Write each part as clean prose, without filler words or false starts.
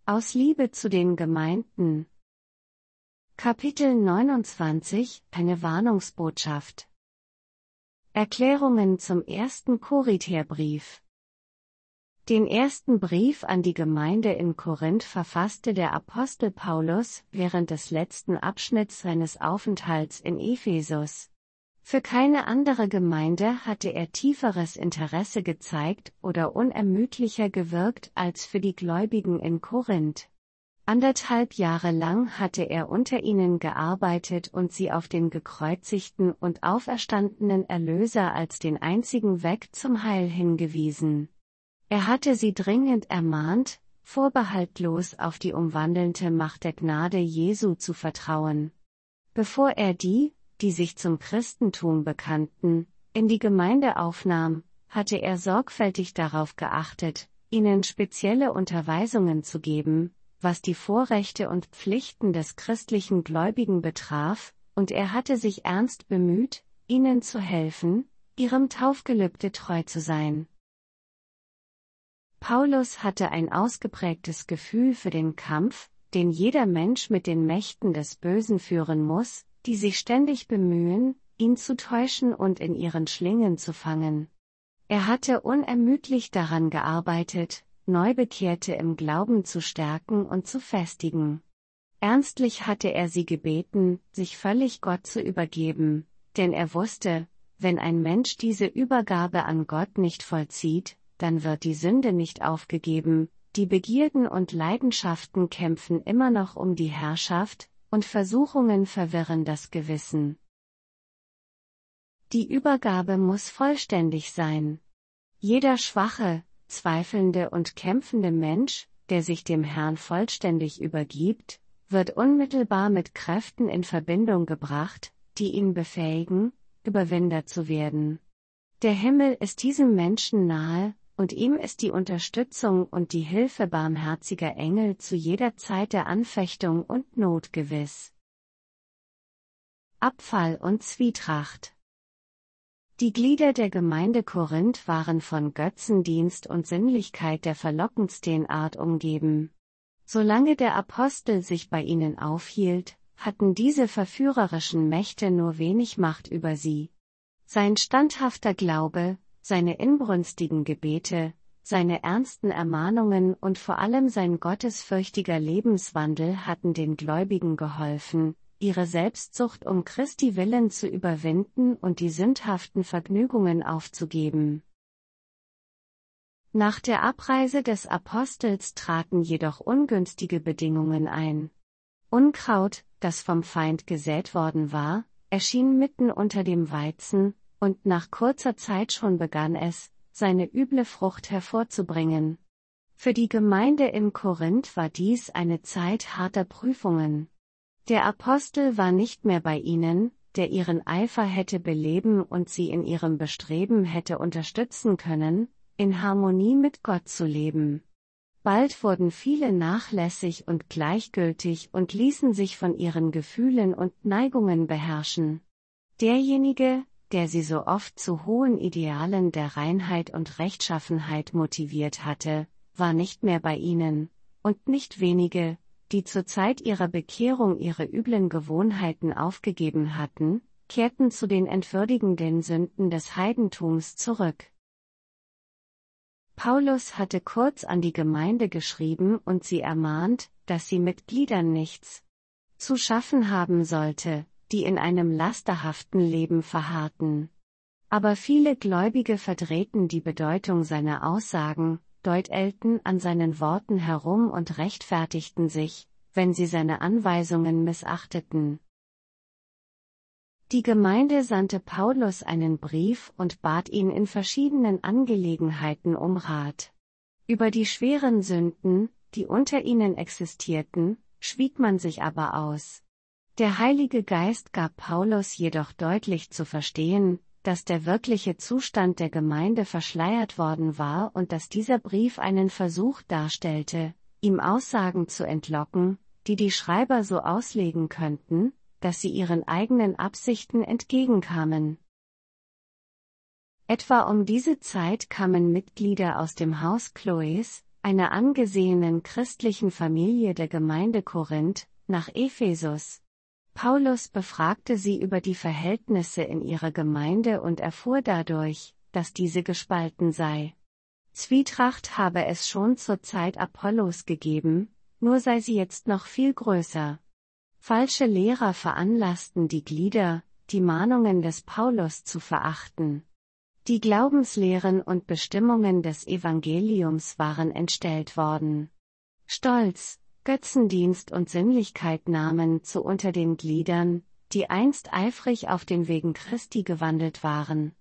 Aus Liebe zu den Gemeinden. Kapitel 29, eine Warnungsbotschaft. Erklärungen zum ersten Korintherbrief. Den ersten Brief an die Gemeinde in Korinth verfasste der Apostel Paulus während des letzten Abschnitts seines Aufenthalts in Ephesus. Für keine andere Gemeinde hatte er tieferes Interesse gezeigt oder unermüdlicher gewirkt als für die Gläubigen in Korinth. 1,5 Jahre lang hatte er unter ihnen gearbeitet und sie auf den gekreuzigten und auferstandenen Erlöser als den einzigen Weg zum Heil hingewiesen. Er hatte sie dringend ermahnt, vorbehaltlos auf die umwandelnde Macht der Gnade Jesu zu vertrauen. Bevor er die sich zum Christentum bekannten, in die Gemeinde aufnahm, hatte er sorgfältig darauf geachtet, ihnen spezielle Unterweisungen zu geben, was die Vorrechte und Pflichten des christlichen Gläubigen betraf, und er hatte sich ernst bemüht, ihnen zu helfen, ihrem Taufgelübde treu zu sein. Paulus hatte ein ausgeprägtes Gefühl für den Kampf, den jeder Mensch mit den Mächten des Bösen führen muss, die sich ständig bemühen, ihn zu täuschen und in ihren Schlingen zu fangen. Er hatte unermüdlich daran gearbeitet, Neubekehrte im Glauben zu stärken und zu festigen. Ernstlich hatte er sie gebeten, sich völlig Gott zu übergeben, denn er wusste, wenn ein Mensch diese Übergabe an Gott nicht vollzieht, dann wird die Sünde nicht aufgegeben, die Begierden und Leidenschaften kämpfen immer noch um die Herrschaft, und Versuchungen verwirren das Gewissen. Die Übergabe muss vollständig sein. Jeder schwache, zweifelnde und kämpfende Mensch, der sich dem Herrn vollständig übergibt, wird unmittelbar mit Kräften in Verbindung gebracht, die ihn befähigen, Überwinder zu werden. Der Himmel ist diesem Menschen nahe, und ihm ist die Unterstützung und die Hilfe barmherziger Engel zu jeder Zeit der Anfechtung und Not gewiss. Abfall und Zwietracht. Die Glieder der Gemeinde Korinth waren von Götzendienst und Sinnlichkeit der verlockendsten Art umgeben. Solange der Apostel sich bei ihnen aufhielt, hatten diese verführerischen Mächte nur wenig Macht über sie. Sein standhafter Glaube, seine inbrünstigen Gebete, seine ernsten Ermahnungen und vor allem sein gottesfürchtiger Lebenswandel hatten den Gläubigen geholfen, ihre Selbstsucht um Christi willen zu überwinden und die sündhaften Vergnügungen aufzugeben. Nach der Abreise des Apostels traten jedoch ungünstige Bedingungen ein. Unkraut, das vom Feind gesät worden war, erschien mitten unter dem Weizen, und nach kurzer Zeit schon begann es, seine üble Frucht hervorzubringen. Für die Gemeinde in Korinth war dies eine Zeit harter Prüfungen. Der Apostel war nicht mehr bei ihnen, der ihren Eifer hätte beleben und sie in ihrem Bestreben hätte unterstützen können, in Harmonie mit Gott zu leben. Bald wurden viele nachlässig und gleichgültig und ließen sich von ihren Gefühlen und Neigungen beherrschen. Derjenige, der sie so oft zu hohen Idealen der Reinheit und Rechtschaffenheit motiviert hatte, war nicht mehr bei ihnen, und nicht wenige, die zur Zeit ihrer Bekehrung ihre üblen Gewohnheiten aufgegeben hatten, kehrten zu den entwürdigenden Sünden des Heidentums zurück. Paulus hatte kurz an die Gemeinde geschrieben und sie ermahnt, dass sie mit Gliedern nichts zu schaffen haben sollte, die in einem lasterhaften Leben verharrten. Aber viele Gläubige verdrehten die Bedeutung seiner Aussagen, deutelten an seinen Worten herum und rechtfertigten sich, wenn sie seine Anweisungen missachteten. Die Gemeinde sandte Paulus einen Brief und bat ihn in verschiedenen Angelegenheiten um Rat. Über die schweren Sünden, die unter ihnen existierten, schwieg man sich aber aus. Der Heilige Geist gab Paulus jedoch deutlich zu verstehen, dass der wirkliche Zustand der Gemeinde verschleiert worden war und dass dieser Brief einen Versuch darstellte, ihm Aussagen zu entlocken, die die Schreiber so auslegen könnten, dass sie ihren eigenen Absichten entgegenkamen. Etwa um diese Zeit kamen Mitglieder aus dem Haus Chloes, einer angesehenen christlichen Familie der Gemeinde Korinth, nach Ephesus. Paulus befragte sie über die Verhältnisse in ihrer Gemeinde und erfuhr dadurch, dass diese gespalten sei. Zwietracht habe es schon zur Zeit Apollos gegeben, nur sei sie jetzt noch viel größer. Falsche Lehrer veranlassten die Glieder, die Mahnungen des Paulus zu verachten. Die Glaubenslehren und Bestimmungen des Evangeliums waren entstellt worden. Stolz, Götzendienst und Sinnlichkeit nahmen zu unter den Gliedern, die einst eifrig auf den Wegen Christi gewandelt waren.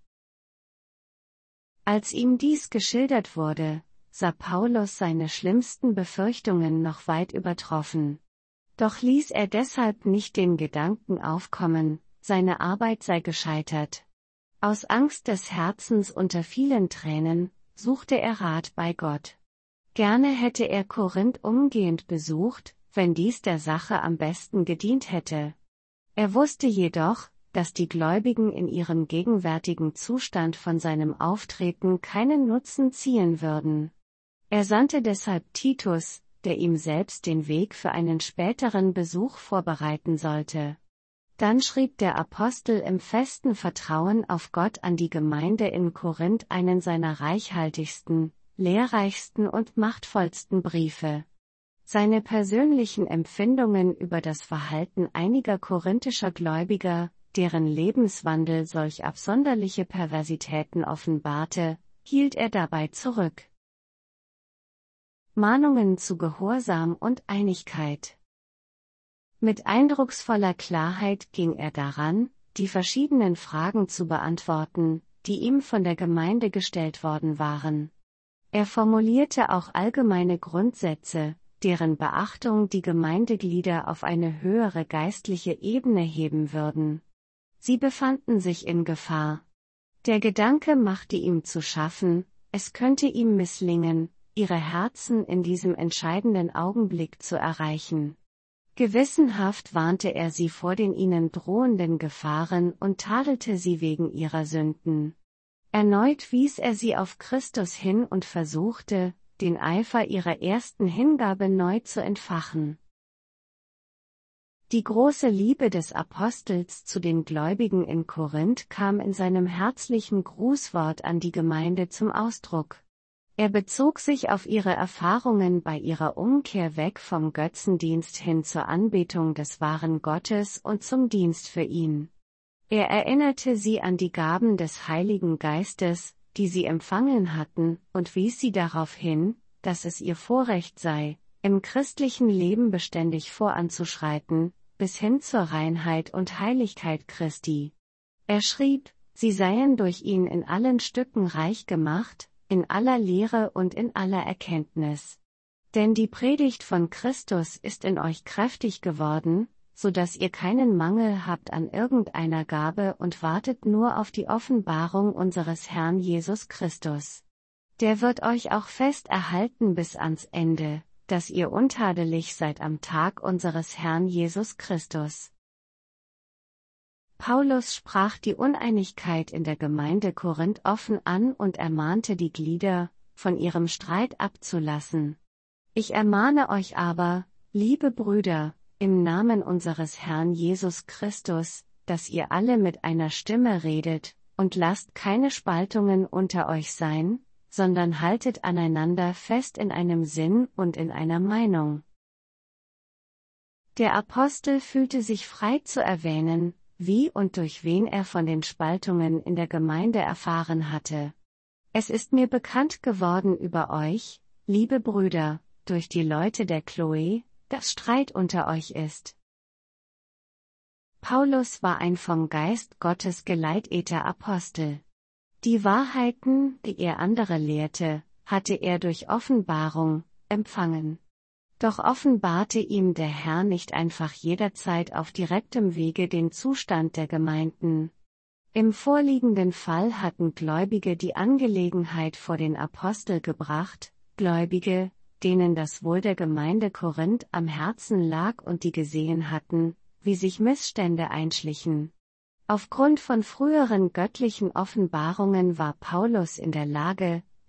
Als ihm dies geschildert wurde, sah Paulus seine schlimmsten Befürchtungen noch weit übertroffen. Doch ließ er deshalb nicht den Gedanken aufkommen, seine Arbeit sei gescheitert. Aus Angst des Herzens unter vielen Tränen, suchte er Rat bei Gott. Gerne hätte er Korinth umgehend besucht, wenn dies der Sache am besten gedient hätte. Er wusste jedoch, dass die Gläubigen in ihrem gegenwärtigen Zustand von seinem Auftreten keinen Nutzen ziehen würden. Er sandte deshalb Titus, der ihm selbst den Weg für einen späteren Besuch vorbereiten sollte. Dann schrieb der Apostel im festen Vertrauen auf Gott an die Gemeinde in Korinth einen seiner reichhaltigsten, lehrreichsten und machtvollsten Briefe. Seine persönlichen Empfindungen über das Verhalten einiger korinthischer Gläubiger, deren Lebenswandel solch absonderliche Perversitäten offenbarte, hielt er dabei zurück. Mahnungen zu Gehorsam und Einigkeit. Mit eindrucksvoller Klarheit ging er daran, die verschiedenen Fragen zu beantworten, die ihm von der Gemeinde gestellt worden waren. Er formulierte auch allgemeine Grundsätze, deren Beachtung die Gemeindeglieder auf eine höhere geistliche Ebene heben würden. Sie befanden sich in Gefahr. Der Gedanke machte ihm zu schaffen, es könnte ihm misslingen, ihre Herzen in diesem entscheidenden Augenblick zu erreichen. Gewissenhaft warnte er sie vor den ihnen drohenden Gefahren und tadelte sie wegen ihrer Sünden. Erneut wies er sie auf Christus hin und versuchte, den Eifer ihrer ersten Hingabe neu zu entfachen. Die große Liebe des Apostels zu den Gläubigen in Korinth kam in seinem herzlichen Grußwort an die Gemeinde zum Ausdruck. Er bezog sich auf ihre Erfahrungen bei ihrer Umkehr weg vom Götzendienst hin zur Anbetung des wahren Gottes und zum Dienst für ihn. Er erinnerte sie an die Gaben des Heiligen Geistes, die sie empfangen hatten, und wies sie darauf hin, dass es ihr Vorrecht sei, im christlichen Leben beständig voranzuschreiten, bis hin zur Reinheit und Heiligkeit Christi. Er schrieb, sie seien durch ihn in allen Stücken reich gemacht, in aller Lehre und in aller Erkenntnis. Denn die Predigt von Christus ist in euch kräftig geworden, so dass ihr keinen Mangel habt an irgendeiner Gabe und wartet nur auf die Offenbarung unseres Herrn Jesus Christus. Der wird euch auch fest erhalten bis ans Ende, dass ihr untadelig seid am Tag unseres Herrn Jesus Christus. Paulus sprach die Uneinigkeit in der Gemeinde Korinth offen an und ermahnte die Glieder, von ihrem Streit abzulassen. Ich ermahne euch aber, liebe Brüder, im Namen unseres Herrn Jesus Christus, dass ihr alle mit einer Stimme redet, und lasst keine Spaltungen unter euch sein, sondern haltet aneinander fest in einem Sinn und in einer Meinung. Der Apostel fühlte sich frei zu erwähnen, wie und durch wen er von den Spaltungen in der Gemeinde erfahren hatte. Es ist mir bekannt geworden über euch, liebe Brüder, durch die Leute der Chloe, dass Streit unter euch ist. Paulus war ein vom Geist Gottes geleiteter Apostel. Die Wahrheiten, die er andere lehrte, hatte er durch Offenbarung empfangen. Doch offenbarte ihm der Herr nicht einfach jederzeit auf direktem Wege den Zustand der Gemeinden. Im vorliegenden Fall hatten Gläubige die Angelegenheit vor den Apostel gebracht, Gläubige, denen das Wohl der Gemeinde Korinth am Herzen lag und die gesehen hatten, wie sich Missstände einschlichen. Aufgrund von früheren göttlichen Offenbarungen war Paulus in der Lage,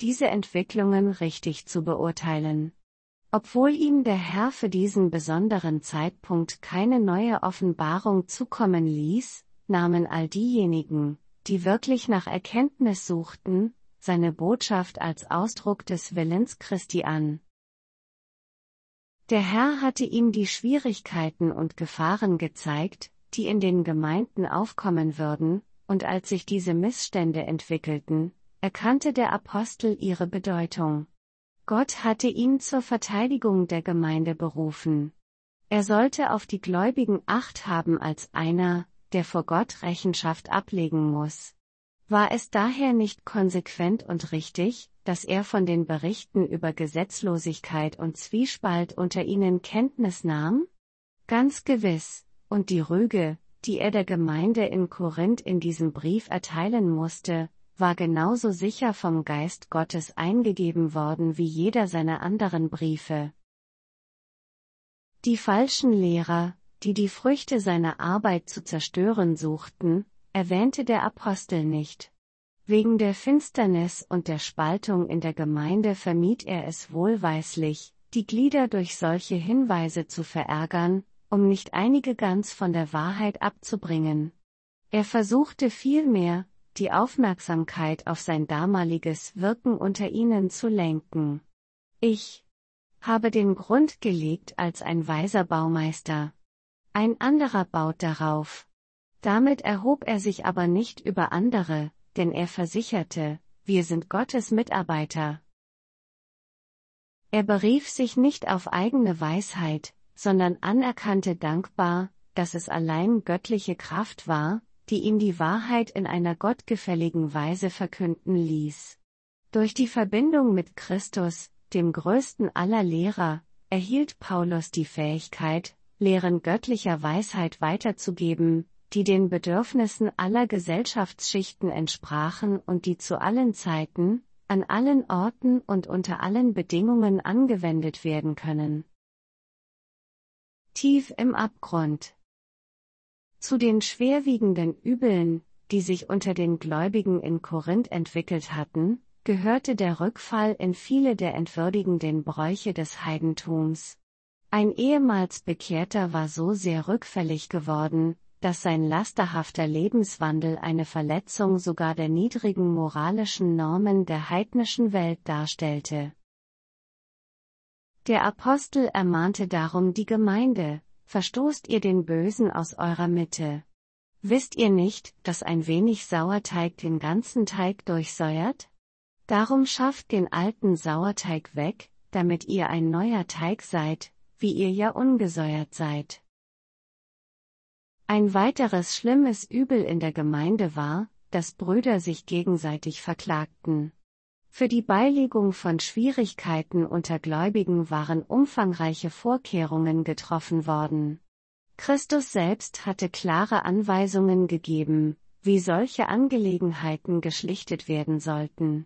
diese Entwicklungen richtig zu beurteilen. Obwohl ihm der Herr für diesen besonderen Zeitpunkt keine neue Offenbarung zukommen ließ, nahmen all diejenigen, die wirklich nach Erkenntnis suchten, seine Botschaft als Ausdruck des Willens Christi an. Der Herr hatte ihm die Schwierigkeiten und Gefahren gezeigt, die in den Gemeinden aufkommen würden, und als sich diese Missstände entwickelten, erkannte der Apostel ihre Bedeutung. Gott hatte ihn zur Verteidigung der Gemeinde berufen. Er sollte auf die Gläubigen Acht haben als einer, der vor Gott Rechenschaft ablegen muss. War es daher nicht konsequent und richtig, dass er von den Berichten über Gesetzlosigkeit und Zwiespalt unter ihnen Kenntnis nahm? Ganz gewiss, und die Rüge, die er der Gemeinde in Korinth in diesem Brief erteilen musste, war genauso sicher vom Geist Gottes eingegeben worden wie jeder seiner anderen Briefe. Die falschen Lehrer, die die Früchte seiner Arbeit zu zerstören suchten, erwähnte der Apostel nicht. Wegen der Finsternis und der Spaltung in der Gemeinde vermied er es wohlweislich, die Glieder durch solche Hinweise zu verärgern, um nicht einige ganz von der Wahrheit abzubringen. Er versuchte vielmehr, die Aufmerksamkeit auf sein damaliges Wirken unter ihnen zu lenken. Ich habe den Grund gelegt als ein weiser Baumeister. Ein anderer baut darauf. Damit erhob er sich aber nicht über andere, denn er versicherte, wir sind Gottes Mitarbeiter. Er berief sich nicht auf eigene Weisheit, sondern anerkannte dankbar, dass es allein göttliche Kraft war, die ihm die Wahrheit in einer gottgefälligen Weise verkünden ließ. Durch die Verbindung mit Christus, dem größten aller Lehrer, erhielt Paulus die Fähigkeit, Lehren göttlicher Weisheit weiterzugeben, die den Bedürfnissen aller Gesellschaftsschichten entsprachen und die zu allen Zeiten, an allen Orten und unter allen Bedingungen angewendet werden können. Tief im Abgrund. Zu den schwerwiegenden Übeln, die sich unter den Gläubigen in Korinth entwickelt hatten, gehörte der Rückfall in viele der entwürdigenden Bräuche des Heidentums. Ein ehemals Bekehrter war so sehr rückfällig geworden, dass sein lasterhafter Lebenswandel eine Verletzung sogar der niedrigen moralischen Normen der heidnischen Welt darstellte. Der Apostel ermahnte darum die Gemeinde: Verstoßt ihr den Bösen aus eurer Mitte. Wisst ihr nicht, dass ein wenig Sauerteig den ganzen Teig durchsäuert? Darum schafft den alten Sauerteig weg, damit ihr ein neuer Teig seid, wie ihr ja ungesäuert seid. Ein weiteres schlimmes Übel in der Gemeinde war, dass Brüder sich gegenseitig verklagten. Für die Beilegung von Schwierigkeiten unter Gläubigen waren umfangreiche Vorkehrungen getroffen worden. Christus selbst hatte klare Anweisungen gegeben, wie solche Angelegenheiten geschlichtet werden sollten.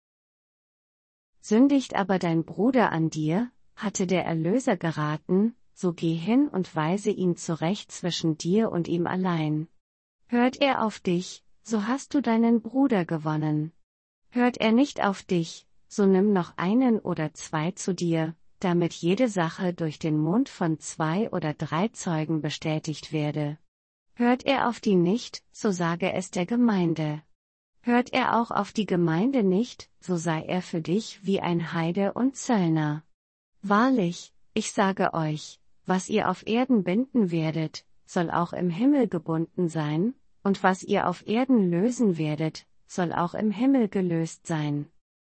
Sündigt aber dein Bruder an dir, hatte der Erlöser geraten, so geh hin und weise ihn zurecht zwischen dir und ihm allein. Hört er auf dich, so hast du deinen Bruder gewonnen. Hört er nicht auf dich, so nimm noch einen oder zwei zu dir, damit jede Sache durch den Mund von 2 oder 3 Zeugen bestätigt werde. Hört er auf die nicht, so sage es der Gemeinde. Hört er auch auf die Gemeinde nicht, so sei er für dich wie ein Heide und Zöllner. Wahrlich, ich sage euch, was ihr auf Erden binden werdet, soll auch im Himmel gebunden sein, und was ihr auf Erden lösen werdet, soll auch im Himmel gelöst sein.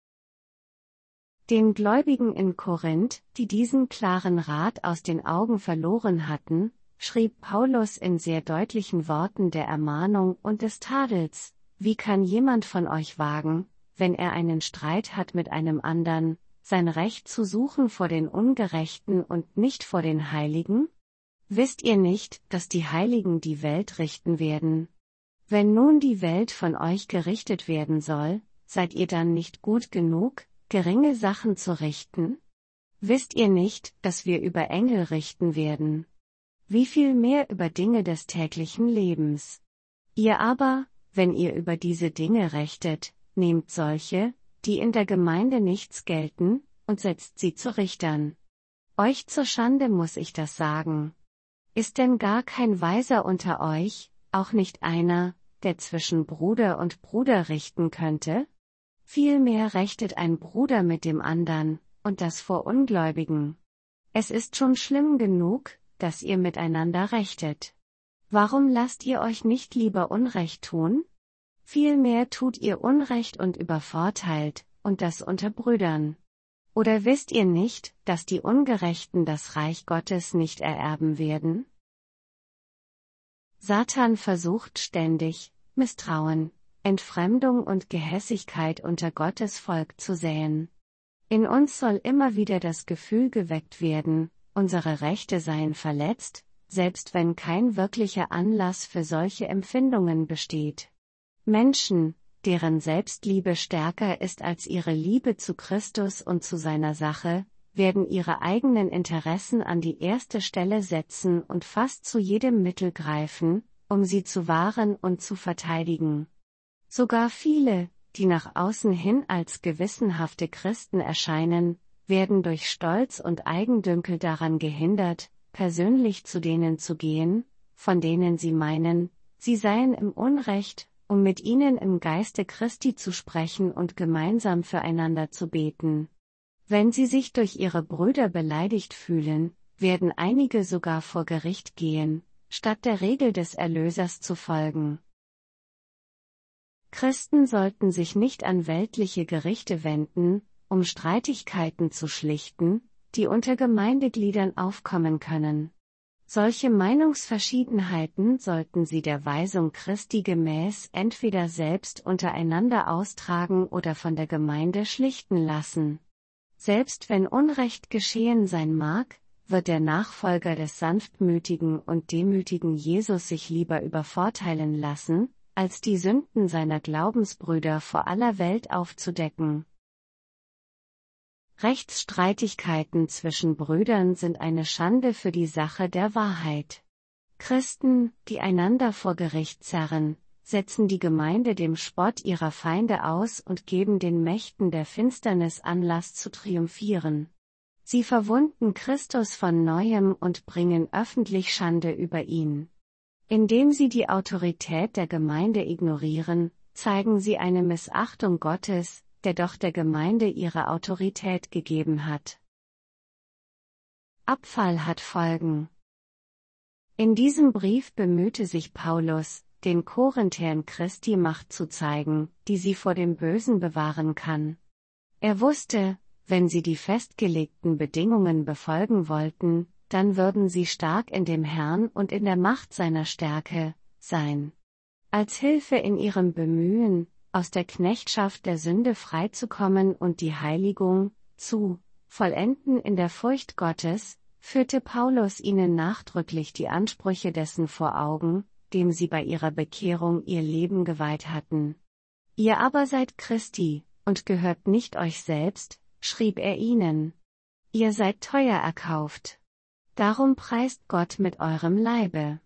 Den Gläubigen in Korinth, die diesen klaren Rat aus den Augen verloren hatten, schrieb Paulus in sehr deutlichen Worten der Ermahnung und des Tadels: Wie kann jemand von euch wagen, wenn er einen Streit hat mit einem andern, sein Recht zu suchen vor den Ungerechten und nicht vor den Heiligen? Wisst ihr nicht, dass die Heiligen die Welt richten werden? Wenn nun die Welt von euch gerichtet werden soll, seid ihr dann nicht gut genug, geringe Sachen zu richten? Wisst ihr nicht, dass wir über Engel richten werden? Wie viel mehr über Dinge des täglichen Lebens? Ihr aber, wenn ihr über diese Dinge rechtet, nehmt solche, die in der Gemeinde nichts gelten, und setzt sie zu Richtern. Euch zur Schande muss ich das sagen. Ist denn gar kein Weiser unter euch, auch nicht einer, der zwischen Bruder und Bruder richten könnte? Vielmehr rechtet ein Bruder mit dem andern, und das vor Ungläubigen. Es ist schon schlimm genug, dass ihr miteinander rechtet. Warum lasst ihr euch nicht lieber Unrecht tun? Vielmehr tut ihr Unrecht und übervorteilt, und das unter Brüdern. Oder wisst ihr nicht, dass die Ungerechten das Reich Gottes nicht ererben werden? Satan versucht ständig, Misstrauen, Entfremdung und Gehässigkeit unter Gottes Volk zu säen. In uns soll immer wieder das Gefühl geweckt werden, unsere Rechte seien verletzt, selbst wenn kein wirklicher Anlass für solche Empfindungen besteht. Menschen, deren Selbstliebe stärker ist als ihre Liebe zu Christus und zu seiner Sache, werden ihre eigenen Interessen an die erste Stelle setzen und fast zu jedem Mittel greifen, um sie zu wahren und zu verteidigen. Sogar viele, die nach außen hin als gewissenhafte Christen erscheinen, werden durch Stolz und Eigendünkel daran gehindert, persönlich zu denen zu gehen, von denen sie meinen, sie seien im Unrecht, um mit ihnen im Geiste Christi zu sprechen und gemeinsam füreinander zu beten. Wenn sie sich durch ihre Brüder beleidigt fühlen, werden einige sogar vor Gericht gehen, statt der Regel des Erlösers zu folgen. Christen sollten sich nicht an weltliche Gerichte wenden, um Streitigkeiten zu schlichten, die unter Gemeindegliedern aufkommen können. Solche Meinungsverschiedenheiten sollten sie der Weisung Christi gemäß entweder selbst untereinander austragen oder von der Gemeinde schlichten lassen. Selbst wenn Unrecht geschehen sein mag, wird der Nachfolger des sanftmütigen und demütigen Jesus sich lieber übervorteilen lassen, als die Sünden seiner Glaubensbrüder vor aller Welt aufzudecken. Rechtsstreitigkeiten zwischen Brüdern sind eine Schande für die Sache der Wahrheit. Christen, die einander vor Gericht zerren, setzen die Gemeinde dem Spott ihrer Feinde aus und geben den Mächten der Finsternis Anlass zu triumphieren. Sie verwunden Christus von Neuem und bringen öffentlich Schande über ihn. Indem sie die Autorität der Gemeinde ignorieren, zeigen sie eine Missachtung Gottes, der doch der Gemeinde ihre Autorität gegeben hat. Abfall hat Folgen. In diesem Brief bemühte sich Paulus, den Korinthern Christi Macht zu zeigen, die sie vor dem Bösen bewahren kann. Er wusste, wenn sie die festgelegten Bedingungen befolgen wollten, dann würden sie stark in dem Herrn und in der Macht seiner Stärke sein. Als Hilfe in ihrem Bemühen, aus der Knechtschaft der Sünde freizukommen und die Heiligung zu vollenden in der Furcht Gottes, führte Paulus ihnen nachdrücklich die Ansprüche dessen vor Augen, dem sie bei ihrer Bekehrung ihr Leben geweiht hatten. Ihr aber seid Christi, und gehört nicht euch selbst, schrieb er ihnen. Ihr seid teuer erkauft. Darum preist Gott mit eurem Leibe.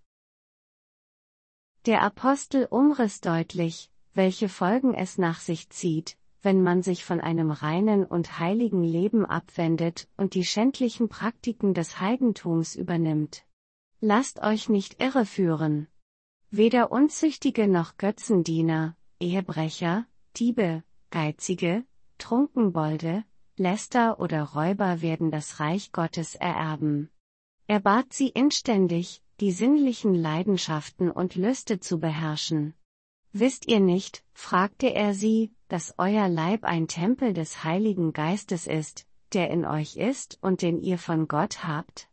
Der Apostel umriss deutlich, welche Folgen es nach sich zieht, wenn man sich von einem reinen und heiligen Leben abwendet und die schändlichen Praktiken des Heidentums übernimmt. Lasst euch nicht irreführen. Weder Unzüchtige noch Götzendiener, Ehebrecher, Diebe, Geizige, Trunkenbolde, Läster oder Räuber werden das Reich Gottes ererben. Er bat sie inständig, die sinnlichen Leidenschaften und Lüste zu beherrschen. Wisst ihr nicht, fragte er sie, dass euer Leib ein Tempel des Heiligen Geistes ist, der in euch ist und den ihr von Gott habt?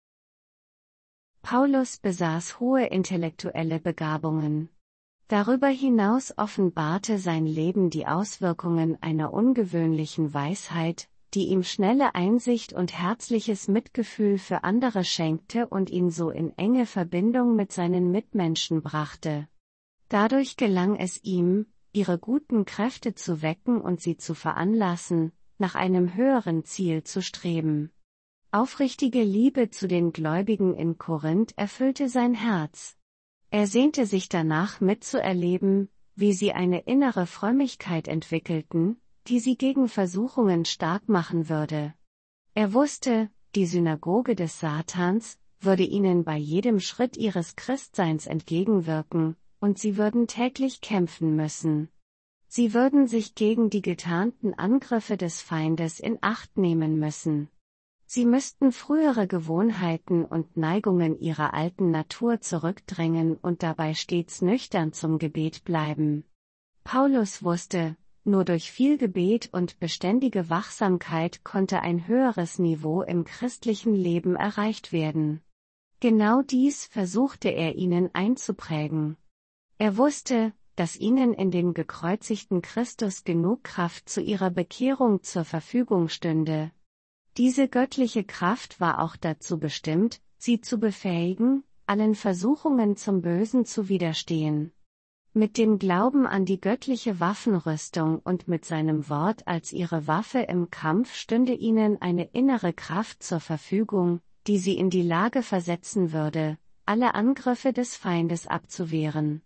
Paulus besaß hohe intellektuelle Begabungen. Darüber hinaus offenbarte sein Leben die Auswirkungen einer ungewöhnlichen Weisheit, die ihm schnelle Einsicht und herzliches Mitgefühl für andere schenkte und ihn so in enge Verbindung mit seinen Mitmenschen brachte. Dadurch gelang es ihm, ihre guten Kräfte zu wecken und sie zu veranlassen, nach einem höheren Ziel zu streben. Aufrichtige Liebe zu den Gläubigen in Korinth erfüllte sein Herz. Er sehnte sich danach mitzuerleben, wie sie eine innere Frömmigkeit entwickelten, die sie gegen Versuchungen stark machen würde. Er wusste, die Synagoge des Satans würde ihnen bei jedem Schritt ihres Christseins entgegenwirken, und sie würden täglich kämpfen müssen. Sie würden sich gegen die getarnten Angriffe des Feindes in Acht nehmen müssen. Sie müssten frühere Gewohnheiten und Neigungen ihrer alten Natur zurückdrängen und dabei stets nüchtern zum Gebet bleiben. Paulus wusste, nur durch viel Gebet und beständige Wachsamkeit konnte ein höheres Niveau im christlichen Leben erreicht werden. Genau dies versuchte er ihnen einzuprägen. Er wusste, dass ihnen in dem gekreuzigten Christus genug Kraft zu ihrer Bekehrung zur Verfügung stünde. Diese göttliche Kraft war auch dazu bestimmt, sie zu befähigen, allen Versuchungen zum Bösen zu widerstehen. Mit dem Glauben an die göttliche Waffenrüstung und mit seinem Wort als ihre Waffe im Kampf stünde ihnen eine innere Kraft zur Verfügung, die sie in die Lage versetzen würde, alle Angriffe des Feindes abzuwehren.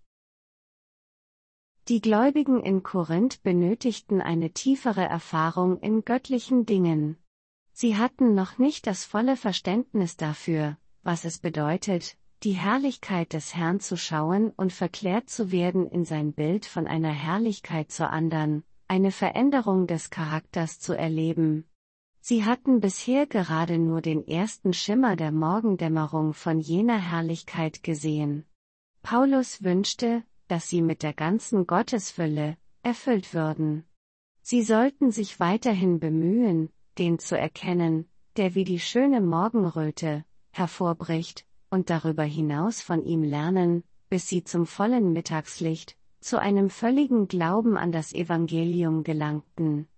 Die Gläubigen in Korinth benötigten eine tiefere Erfahrung in göttlichen Dingen. Sie hatten noch nicht das volle Verständnis dafür, was es bedeutet, die Herrlichkeit des Herrn zu schauen und verklärt zu werden in sein Bild von einer Herrlichkeit zur anderen, eine Veränderung des Charakters zu erleben. Sie hatten bisher gerade nur den ersten Schimmer der Morgendämmerung von jener Herrlichkeit gesehen. Paulus wünschte, dass sie mit der ganzen Gottesfülle erfüllt würden. Sie sollten sich weiterhin bemühen, den zu erkennen, der wie die schöne Morgenröte hervorbricht, und darüber hinaus von ihm lernen, bis sie zum vollen Mittagslicht, zu einem völligen Glauben an das Evangelium gelangten.